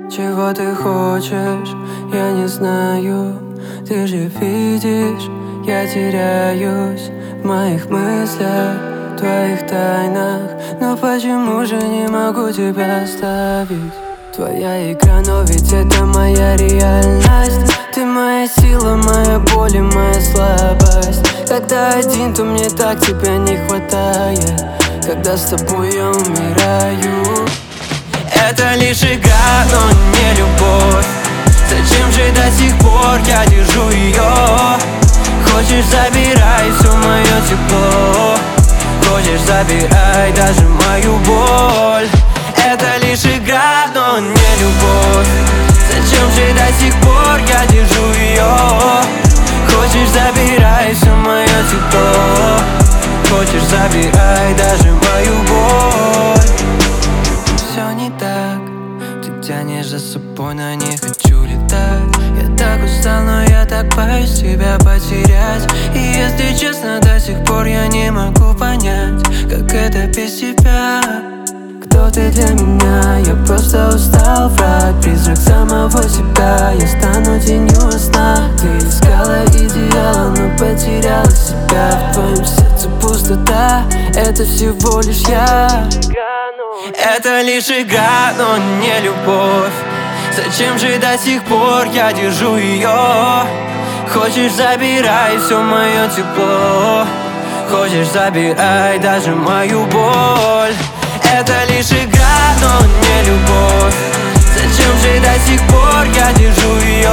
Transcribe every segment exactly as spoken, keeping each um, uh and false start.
Чего ты хочешь, я не знаю. Ты же видишь, я теряюсь в моих мыслях, твоих тайнах. Но почему же не могу тебя оставить? Твоя игра, но ведь это моя реальность. Ты моя сила, моя боль и моя слабость. Когда один, то мне так тебя не хватает. Когда с тобой я умираю. Это лишь игра, но не любовь. Зачем же до сих пор я держу ее? Хочешь, забирай все мое тепло. Хочешь, забирай даже мою боль. Это лишь игра, но не любовь. Зачем же до сих пор я держу ее? Хочешь, забирай все мое тепло. Хочешь, забирай даже мою боль. Все не так, ты тянешь за собой, но не хочу летать. Я так устал, но я так боюсь тебя потерять. И если честно, до сих пор я не могу понять, как это без тебя. Кто ты для меня? Я просто устал врать. Призрак самого себя. Я стану тенью во снах. Ты искала идеала, но потеряла себя. В твоем сердце пустота. Это всего лишь я. Это лишь игра, но не любовь. Зачем же до сих пор я держу ее? Хочешь, забирай все мое тепло. Хочешь, забирай даже мою боль. Это лишь игра, но не любовь. Зачем же до сих пор я держу ее?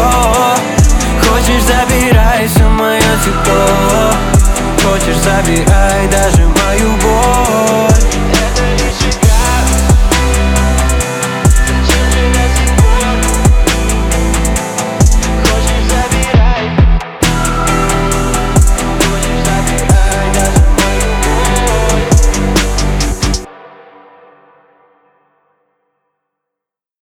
Хочешь, забирай все мое тепло. Хочешь, забирай даже